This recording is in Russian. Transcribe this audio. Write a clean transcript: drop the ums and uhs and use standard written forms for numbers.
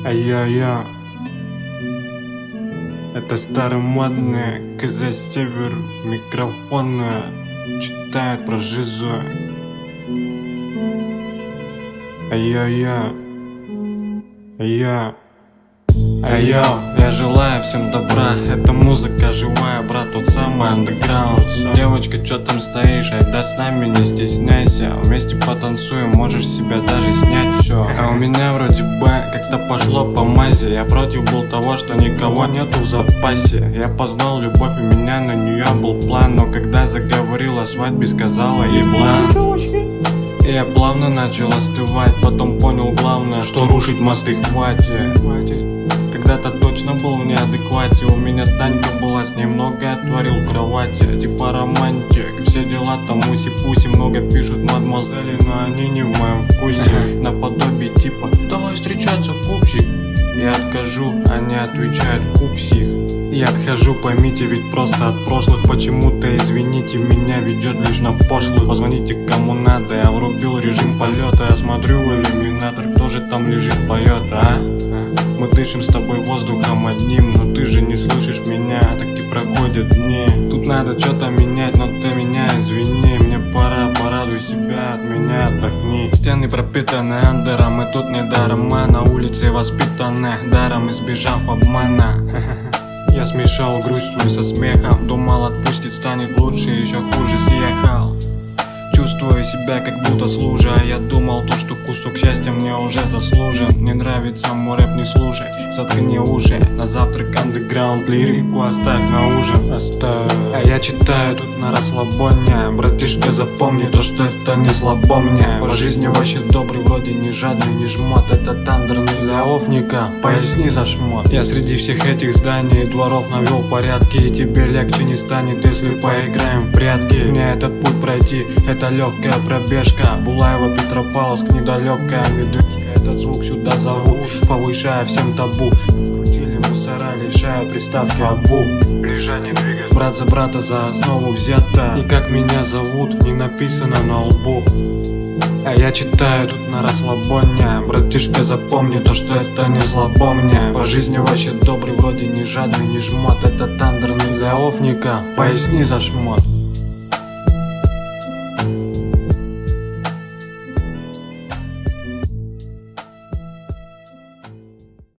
Ай-я-я. Это старомодная КЗ Север, микрофона читает про жизнь. Ай-я-я. Ай-я. Ай-йо, я желаю всем добра. Это музыка живая, брат, тот самый андеграунд. Девочка, чё там стоишь? Айда с нами, не стесняйся. Вместе потанцуем, можешь себя даже снять все. А у меня вроде бы как-то пошло по мазе. Я против был того, что никого нету в запасе. Я познал любовь, у меня на нее был план. Но когда заговорила о свадьбе, сказала еблан. И я плавно начал остывать. Потом понял главное, что рушить мосты хватит. Когда-то точно был в неадеквате. У меня Танька была, с ней многое творил в кровати. Типа романтик, все дела там уси-пуси. Много пишут мадемуазели, но они не в моем вкусе. Наподобие типа давай встречаться, пупсик. Я откажу, они отвечают фуксик. Я отхожу, поймите, ведь просто от прошлых. Почему-то, извините, меня ведет лишь на пошлых. Позвоните кому надо, я врубил режим полета. Я смотрю в иллюминатор, кто же там лежит, поет, а? Мы дышим с тобой воздухом одним, но ты же не слышишь меня, так и проходят дни. Тут надо что-то менять, но ты меня извини. Мне пора, порадуй себя, от меня отдохни. Стены пропитаны андером, и тут не даром. Мы на улице воспитаны, даром избежав обмана. Я смешал грустью со смехом. Думал, отпустить станет лучше, еще хуже съехал. Чувствую себя, как будто служа. А я думал то, что кусок счастья мне уже заслужен. Мне нравится мой рэп, не слушай, заткни уши. На завтрак андеграунд, лирику оставь на ужин. Оставь. А я читаю тут на расслабоне. Братишка, запомни то, что это не слабо мне. По жизни вообще добрый, вроде не жадный, не жмот. Это тандер не для офника, поясни за шмот. Я среди всех этих зданий и дворов навел порядки. И тебе легче не станет, если поиграем в прятки. Мне этот путь пройти, это легкая пробежка. Булаева, Петропавловск, недалекая медвежка. Этот звук сюда зовут, повышая всем табу. Вкрутили мусора, лишая приставки абу. Ближе не двигать, брат за брата за основу взято. И как меня зовут, не написано на лбу. А я читаю тут на расслабоне. Братишка, запомни то, что это не слабо мне. По жизни вообще добрый, вроде не жадный, не жмот. Это тандер не для офника, поясни за шмот.